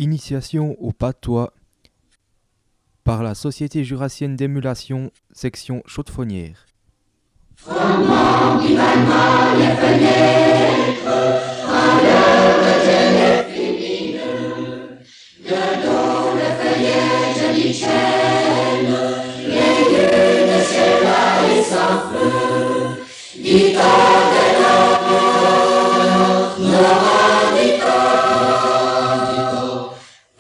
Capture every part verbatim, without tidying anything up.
Initiation au patois par la Société jurassienne d'émulation, section Chaudefonnière. Froment vivement les fenêtres, en l'heure de les féminines, de dont le feuillet jolie chaîne, les yeux de Sheila et sans feu, du temps de l'or, Laurent du temps, du temps,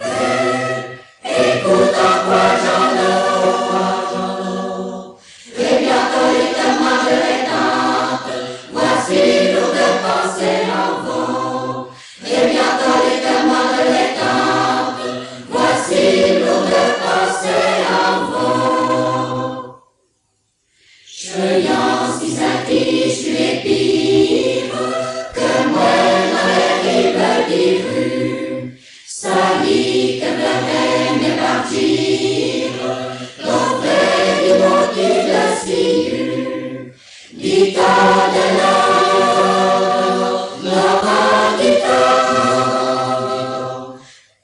écoute en quoi j'en ai, quoi j'en ai, et bientôt les témoins de l'étante, voici lourde pensée en vent, et bientôt les témoins de l'étante, voici lourde pensée en vent. Cheillant si s'affiche les pires, que moi dans les rives des rues, sa vie que pleurait mes partir, l'auprès du motif de Siu, du temps de l'or, Laurent du temps,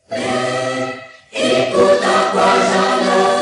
écoute en quoi j'en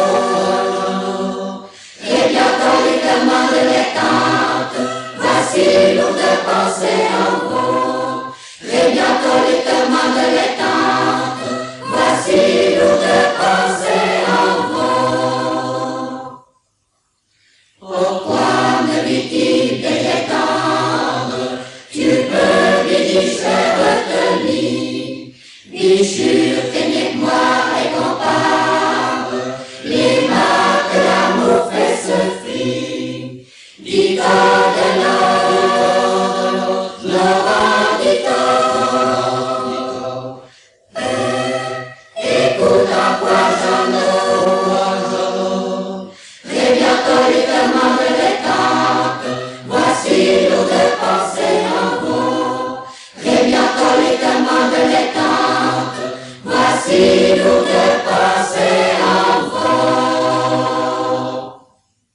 ai, et bientôt les témoins de l'étante, voici lourde pensée en vent, et bientôt les témoins de l'étante, voici lourde pensée en vent. Pourquoi me dit-il des tendre, tu peux lui dire je retenir, bichur t'aimer que moi et compare, les mains que l'amour fait se fit, du temps de l'or, Laurent du temps, du temps, écoute en quoi j'en ai, et bientôt les témoins de l'étante, voici lourde pensée en vent, et bientôt les témoins de l'étante, voici lourde pensée en vent.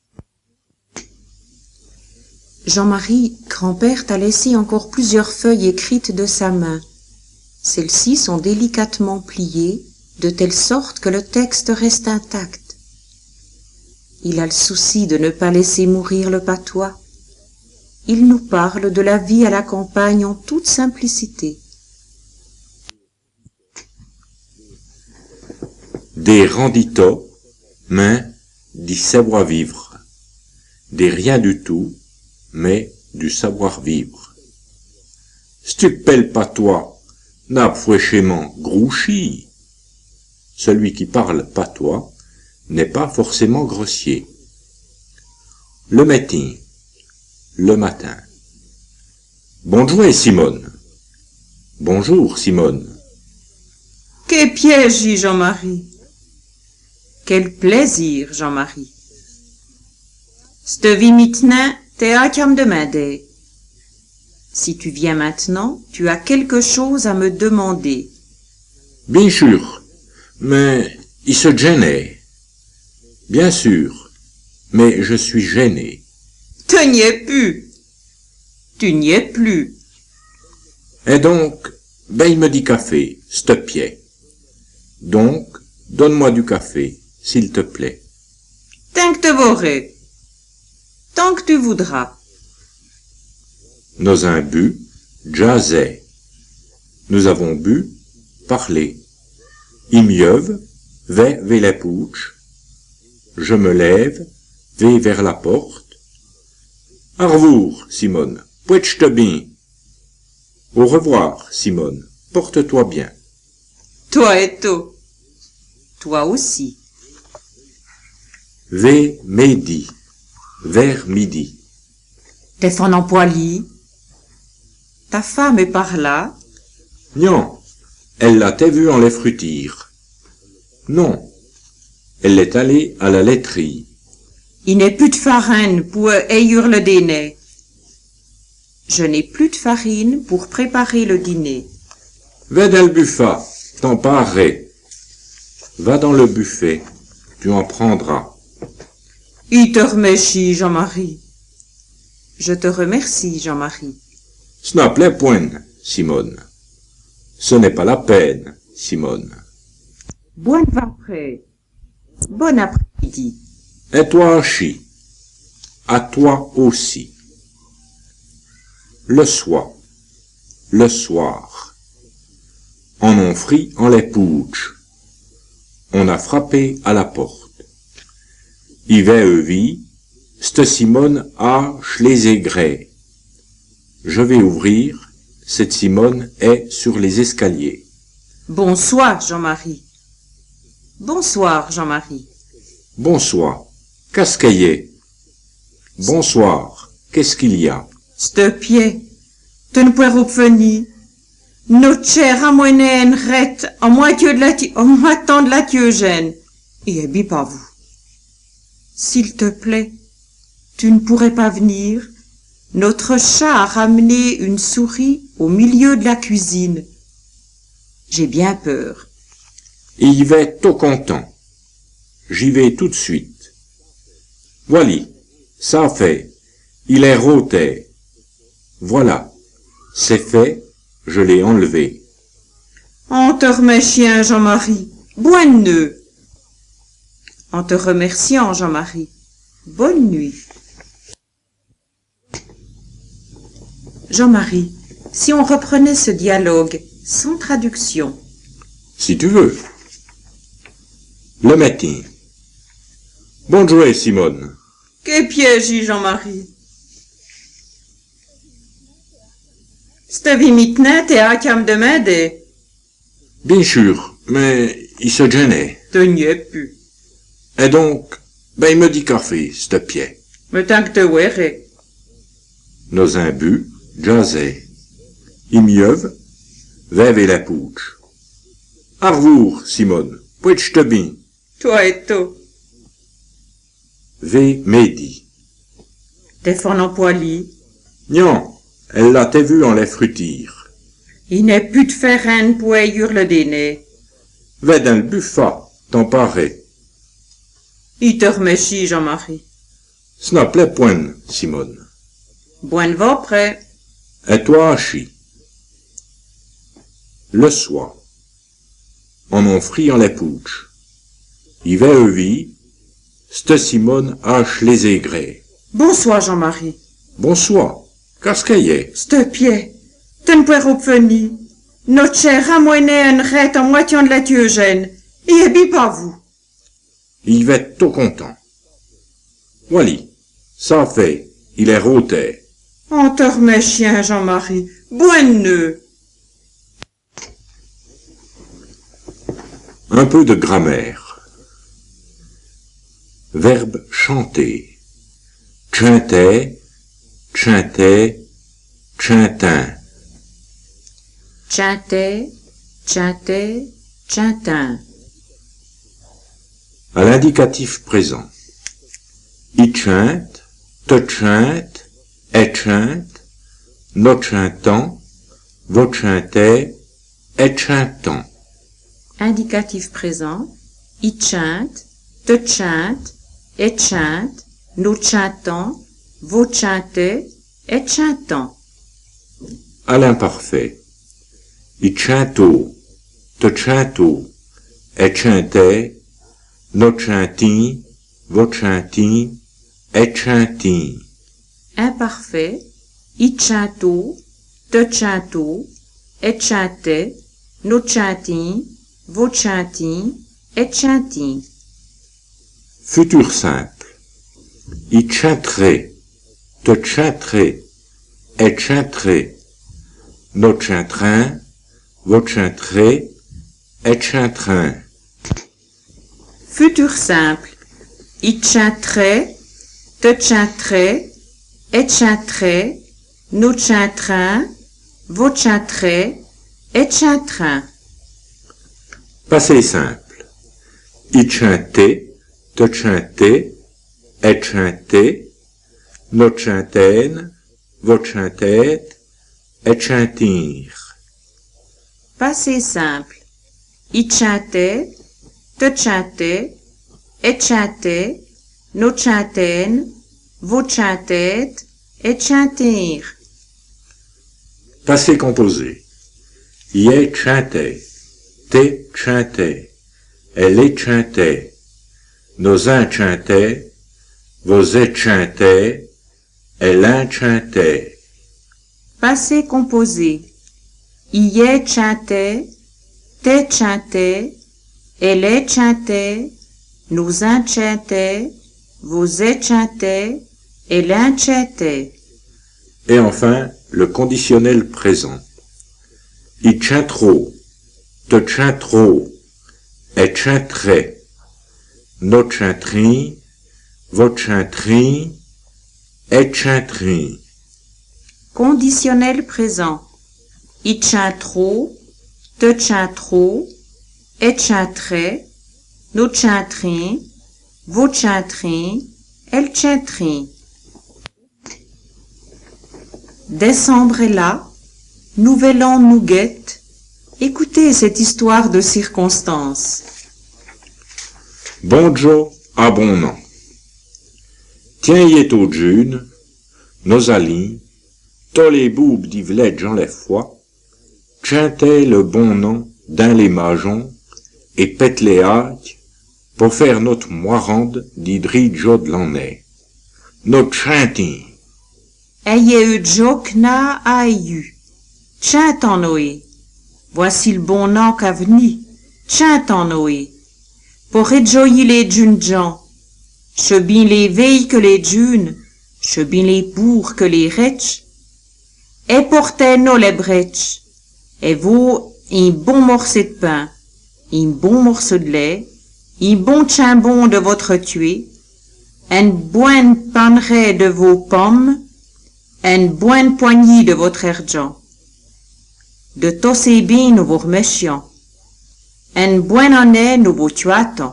Jean-Marie, grand-père, t'a laissé encore plusieurs feuilles écrites de sa main. Celles-ci sont délicatement pliées, de telle sorte que le texte reste intact. Il a le souci de ne pas laisser mourir le patois. Il nous parle de la vie à la campagne en toute simplicité. Des rendito, mais du savoir-vivre. Des rien du tout, mais du savoir-vivre. Stupel patois, n'a fouéchément grouchi. Celui qui parle patois n'est pas forcément grossier. Le matin, le matin. Bonjour Simone. Bonjour Simone. Quel piège, dit Jean-Marie. Quel plaisir, Jean-Marie. C'te vie maintenant, t'es à qui me demander. Si tu viens maintenant, tu as quelque chose à me demander. Bien sûr, mais il se gênait. Bien sûr, mais je suis gêné. Tu n'y es plus. Tu n'y es plus. Et donc, ben il me dit café, s'te pied. Donc, donne-moi du café, s'il te plaît. Tant que te voudrais. Tant que tu voudras. Nous avons bu, jazzé. Nous avons bu, parlé. Il mieuve, vais vers la pouche. Je me lève, vais vers la porte. Au revoir, Simone. Pouetche-te bien. Au revoir, Simone. Porte-toi bien. Toi et tout. Toi aussi. Vers midi. Vers midi. T'es fan en poili. Ta femme est par là. Non, elle l'a t'ai vu en les fruitires. Non, elle est allée à la laiterie. Il n'est plus de farine pour ayur le dîner. Je n'ai plus de farine pour préparer le dîner. Va dans le buffet, t'en parerais. Va dans le buffet, tu en prendras. Il te remercie, Jean-Marie. Je te remercie, Jean-Marie. Ce n'appelait point, Simone. Ce n'est pas la peine, Simone. Bon après. Bon après-midi. Et toi, chi. À toi aussi. Le soir. Le soir. En on frit en les pouches. On a frappé à la porte. I va vie, c'te Simone a schléségré. Je vais ouvrir, cette Simone est sur les escaliers. Bonsoir, Jean-Marie. Bonsoir, Jean-Marie. Bonsoir. Qu'est-ce qu'il y a? Bonsoir. Qu'est-ce qu'il y a? C'te pied. Tu ne pourrais revenir. Notre chère à moine rette en moitié de la ti- en moitié de la Thiogène. Et habille pas vous. S'il te plaît, tu ne pourrais pas venir. Notre chat a ramené une souris au milieu de la cuisine. J'ai bien peur. Il va tout content. J'y vais tout de suite. Voilà, ça fait. Il est roté. Voilà, c'est fait, je l'ai enlevé. On te remercie, Jean-Marie. Bonne nuit. En te remerciant, Jean-Marie. Bonne nuit. Jean-Marie, si on reprenait ce dialogue sans traduction. Si tu veux. Le matin. Bonjour, Simone. Que piège, Jean-Marie. C'te vie maintenant, t'es à cam de m'aider. Bien sûr, mais il se gênait. Te n'y es plus. Et donc, ben il me dit café, ce pied. Mais tant que te verrais. Nos imbus, jasaient. Il mieuve, vève et la pouche. Au revoir, Simone. Pouetch te bien. Toi et toi. V Mehdi. T'es fort en poili. Non, elle l'a t'ai vu en les fruitires. Il n'est plus de faire un pour ayur le dîner. Va dans le buffet, t'en paraît. Il te remercie, Jean-Marie. Ce n'a plaît point, Simone. Bonne va près. Et toi, chi. Le soir. En on frit en les pouches. Il va vie, c'te Simone hache les aigrés. Bonsoir, Jean-Marie. Bonsoir. Qu'est-ce qu'il y a? C'te pied. Tu ne pourrais revenir. Notre chère à moine en rette en moitié de la Thiogène. Et habille pas vous. Il va être tout content. Voilà, ça fait, il est roté. On te remercie, Jean-Marie. Bonne nuit. Un peu de grammaire. Verbe chanter. Chanter, chanter, chantin. Chanter, chanter, chantin. À l'indicatif présent. Il chante, te chante, et chante, notre chantant, votre chantait, et chantant. Indicatif présent. Il chante, te chante, et chante, nous chantons, vous chantez, et chantons. À l'imparfait. Il chanto, te chanto, et chantait, notre chantin, votre chantin, et chantin. Imparfait. Il chanto, te chanto, et chantait, nous chantons, vous chantez, et chantez. Futur simple. Il chanterait, te chanterait, et chanterait, notre chantrin, votre chanterait, et chantrin. Futur simple. Il chanterait, te chanterait, et chanterait, nous chanterons, vous chanterez, et chanterons. Passé simple. Il chantait, te chantait, et chantait, notre chantaine, votre chantette, et chantir. Passé simple. Il chantait, te chantait, et chantait, nous chantons, vous chantez, et chantir. Passé composé. Il chantait, te chantait, elle échantait, nos enchantait, vos échantait, elle enchantait. Passé composé. Il est chantait, t'es chantait, elle est chantait, nous enchantait, vous échantait, elle enchantait. Et enfin, le conditionnel présent. Il chanteront, te chanteront, elle chanterait, notre chanterie, votre chanterie, elle chanterie. Conditionnel présent. Il chanteront, te chanteront, elle chanterait, nous chanterons, vous chanterez, elle chanterait. Décembre est là, nouvel an nous guette. Écoutez cette histoire de circonstance. Bon Joe, à bon nom. Tiens, y est au june, nos alis, tous les boubes d'y v'lait en les fois, chantaient le bon nom d'un les magens et pète les haques pour faire notre moirande d'hydride de l'en est. Notre chantier. Ayez eu jokna aïu. Chant en Noé. Voici le bon an qu'a venu. Chant en Noé. Pour réjoyer les jeunes gens. Chebin les veilles que les jeunes. Chebin les bourgs que les retches. Et portez-nous les bretches. Et vous, un bon morceau de pain, un bon morceau de lait, un bon chambon de votre tué, une bonne panneraie de vos pommes, une bonne poignée de votre argent. De tous ces biens nous vous remercions. Une bonne année nous vous tuatons.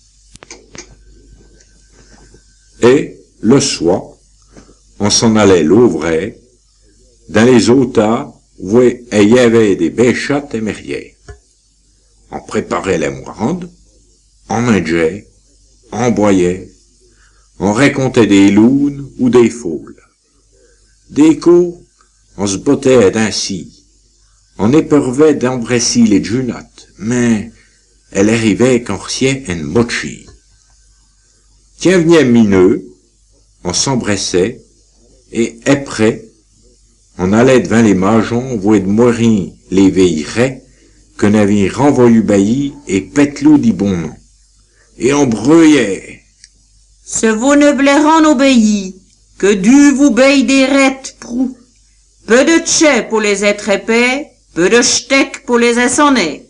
Et, le soir, on s'en allait l'ouvrir, dans les autas où il y avait des béchattes et merrières. On préparait les moirandes, on mangeait, on boyait, on racontait des lounes ou des foules. Des coups, on se bottait ainsi, on épervait d'embrasser les junates, mais elle arrivait qu'on reçait une mochi. Tiens, venait mineux, on s'embrassait, et après, on allait devant les magens, voir de mourir les veillerais, qu'on avait renvoyé bailli et pète-loup dit bon nom. Et on brouillait. Ce vous ne blairan obéit, que du vous baille des rettes prou. Peu de tchè pour les être épais, peu de steak pour les essonner.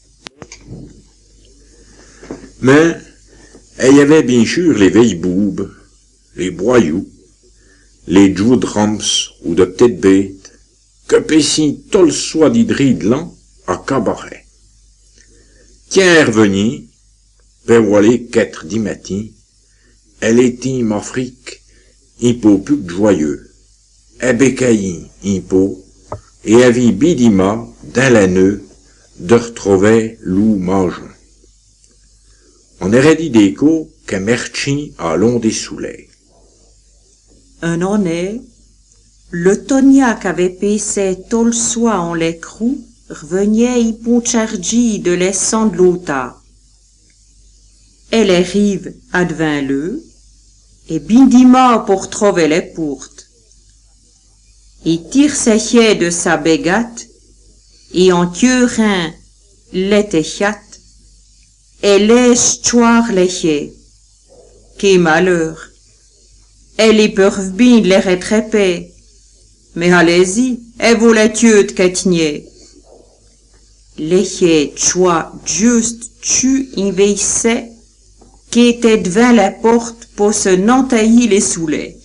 Mais, il y avait bien sûr les veilles-boubes, les broyous, les joues-drums ou de petites bêtes, que pessin tout le soir d'hydride l'an à cabaret. Tiens, revenir, per voiler quatre dix matin, elle était m'Afrique, un peu plus que joyeux, et bécaillis, un peu, et avait bidima, dans la nœud, de retrouver loup mangeant. On aurait dit des coups qu'un merchant à long des soulets. Un honnête, le toniac avait paissé tout le soir en l'écrou, revenait y ponchardi de laissant de l'auta. Elle arrive advint le, et bindima pour trouver les portes. Il tire ses chiens de sa bégate, et en tuerin l'était chat, et laisse choir les chiens. Quel malheur! Elle y peuvent bien les rattraper, mais allez-y, et vous les tuez de qu'etnier. Les chiens choix juste tu inveissait, qui était devant la porte pour se n'entailler les soulets.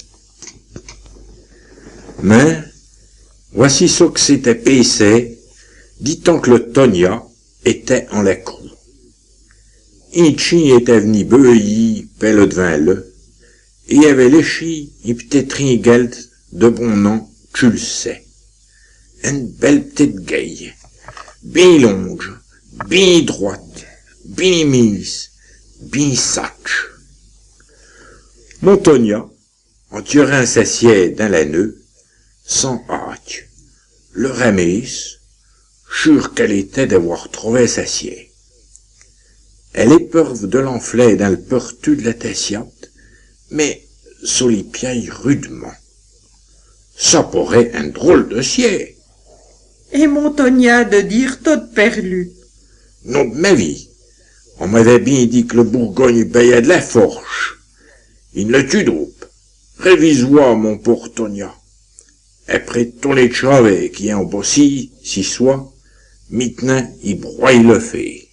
Mais, voici ce que c'était paissé, dit-on que le Tonia était en la cour. Un chien était venu beuillir, pis le devant le, et il avait léché une petite ringelt de bon nom, tu le sais. Une belle petite gaille, bien longue, bien droite, bien mise, bien sache. Mon Tonia, en tirant sa siège dans la nœud, sans hâte, le ramesse, sûr qu'elle était d'avoir trouvé sa siège. Elle éperve de l'enflet dans le pertu de la tessiate, mais sous les pieds rudement. Ça pourrait un drôle de siège. Et Montagna de dire tout perlu. Non de ma vie. On m'avait bien dit que le Bourgogne payait de la forge. Il ne tue d'oupe. Révise-moi, mon Portonia. Après ton les chavet qui est en bossie, si soit, maintenant il broie le fait.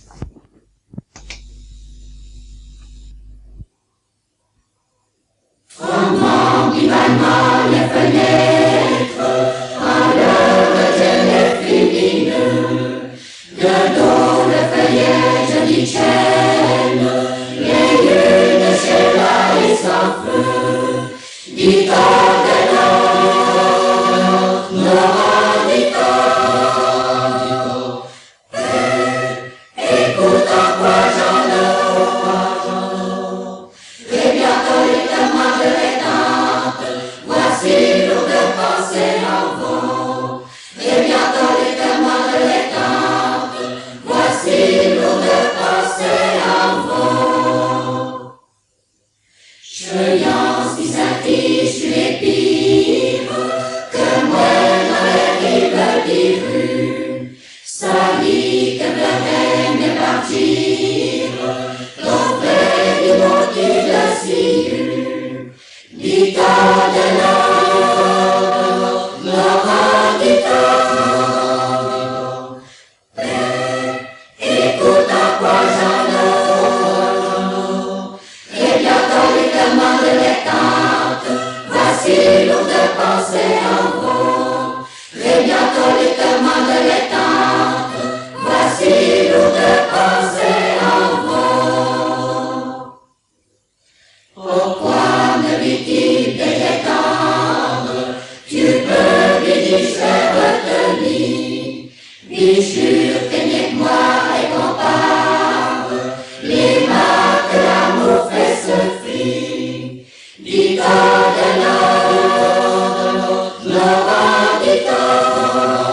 Comment divalement les fenêtres, à l'heure de les fémineux, de dos le feuillage du chêne, les yeux de Sheila et sans feu, du temps de l'or, l'or du temps, écoute en quoi j'en ai, et bientôt les témoins de l'étante, voici lourde pensée en vent, et bientôt les témoins de l'étante, voici lourde pensée en vent. Cheyance qui s'affiche sur les pires, que moi dans les rives des rues, ça dit que le règne est partir, l'auprès du monti de Siru, du temps de l'or, l'or du temps. Écoute en quoi j'en ai, et bientôt les témoins de l'étante, voici lourde pensée en vent, et bientôt les témoins de l'étante, voici lourde pensée en vent. Pourquoi me dit-il des tendre, tu peux lui dire je retenir, bichur t'aimer que moi et compare, les mains que l'amour fait se fit, du temps de l'or, l'or du temps.